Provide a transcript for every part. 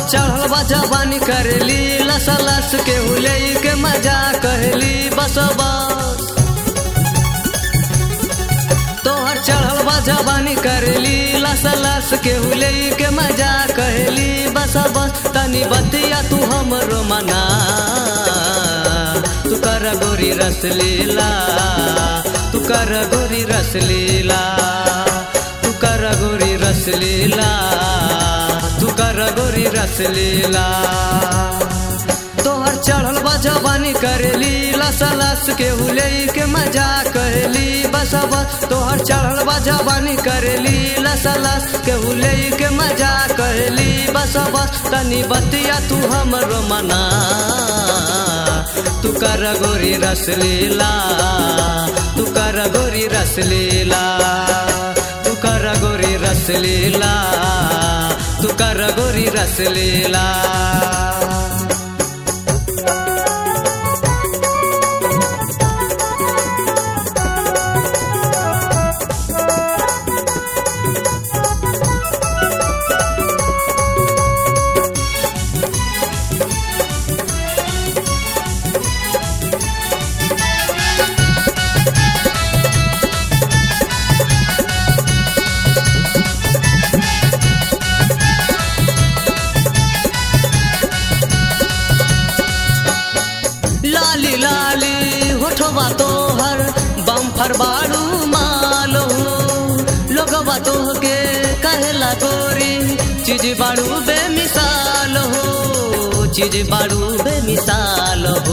चढ़ल बा जवानी करेली लस लस के हुले के मजा कहली बस बस। तोहर चढ़ल बा जवानी करेली लस लस के हुले के मजा कहली बस बस। तनी बतिया तू हमरो मना तू कर गोरी रस लीला तू कर गोरी रस लीला तू कर गोरी रस लीला तू कर गोरी रस लीला। तोहर चढ़ल बा जवानी करेली लस लस के हुले के मजा कहली बस बस। तोहर चढ़ल बा जवानी करेली लस लस के हुले के मजा कहली बस बस। तनी बतिया तू हमरो मना तू कर गोरी रस लीला तू कर गोरी रस लीला तू कर गोरी रस लीला तू कर गोरी रस लीला। लाली लाली होठवा तोहर बम्फर बाड़ू मालो लोगवा तोहके कहेला गोरी चीज बाड़ू बेमिसाल हो चीज बाड़ू बेमिसाल हो।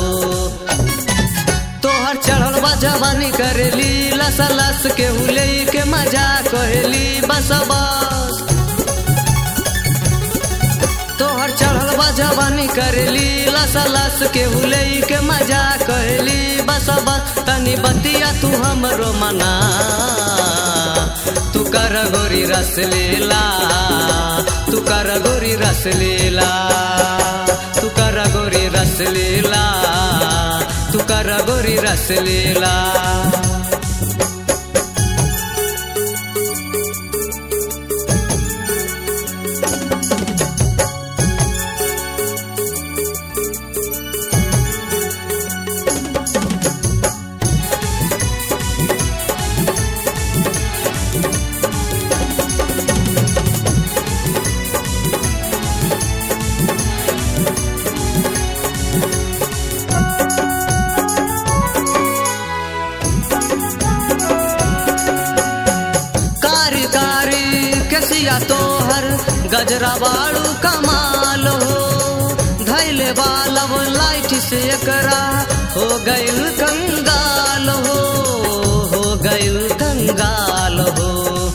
तोहर चढ़ल बा जवानी करेली लस लस के हुले के मजा कहली बस बस। तोहर चढ़ल बा जवानी करेली लस लस के हुले के मजा कहली बस बस। तनी बतिया तू हमरो मना तू कर गोरी रस लीला तू कर गोरी रस लीला तू कर गोरी रस लीला तू कर गोरी रस लीला। केसिया तोहर गजरा बाड़ू कमाल हो धैले बालब लाइट से एकरा हो गइल कंगाल हो गइल कंगाल हो।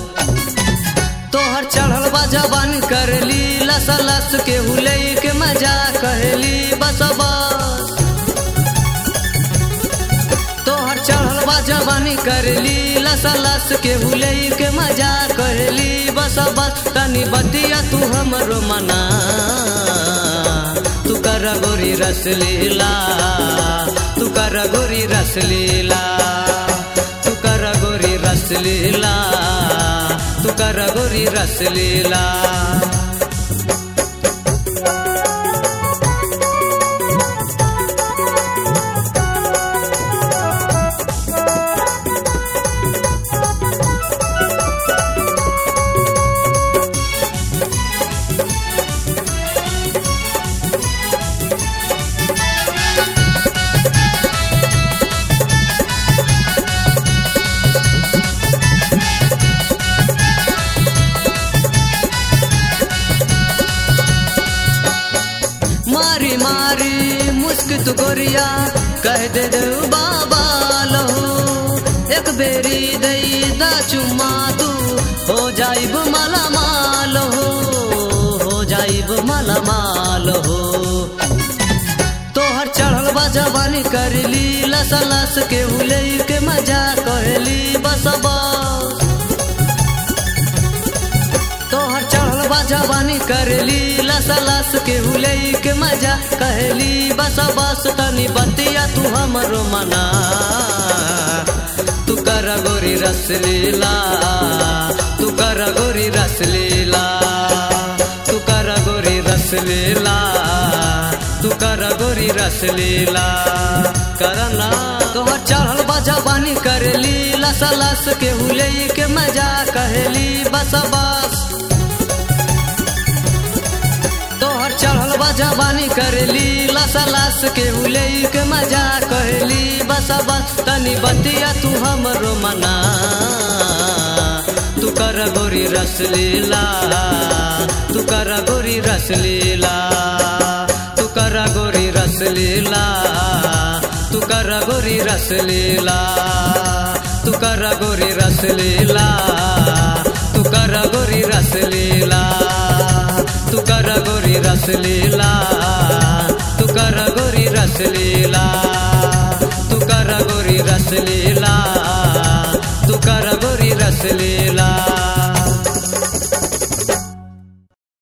तोहर चढ़ल बा जवानी करली लस लस के हुले के मजा कहली बस बस। तोहर चढ़ल बा जवानी करली लस लस के हुले के मजा कहली बस बस। तनी बतिया तू हमरो मना तू कर गोरी रस लीला तू कर गोरी रस लीला तू कर गोरी रस लीला तू कर गोरी रस लीला। मारी मारी मुस्क तू गोरिया कह दे दे बाबा लहो एक बेरी दई दा चुम्मा तू हो जाइब माला माल हो जाइब माला माल हो। तोहर चढ़ल बा जवानी करली लस लस के हुले के मजा कहली बस बस। तोहर चढ़ल बा जवानी करली लस लस के हुले के मजा कहली बस बस। तनी बतिया तू हमरो मना तू कर गोरी रस लीला तू कर गोरी रस लीला तू कर गोरी रस लीला तू कर गोरी रस लीला करना तोहर चढ़ल बा जवानी करेली लस लस के हुले के मजा कहेली बस बस तोहर चढ़ल बा जवानी करेली लस लस के हुले के मजा कहेली बस बस तनी बतिया तू हमरो मना तू कर गोरी रस लीला तू कर गोरी रस लीला तू कर गोरी रस लीला तू कर गोरी रस लीला तू कर गोरी रस लीला तू कर गोरी रस लीला तू कर गोरी रस लीला तू कर गोरी रस लीला तू कर गोरी रस लीला तू कर गोरी रस लीला।